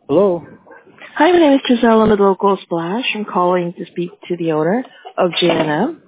Hello. Hi, my name is Giselle. I'm with Local Splash. I'm calling to speak to the owner of J&M.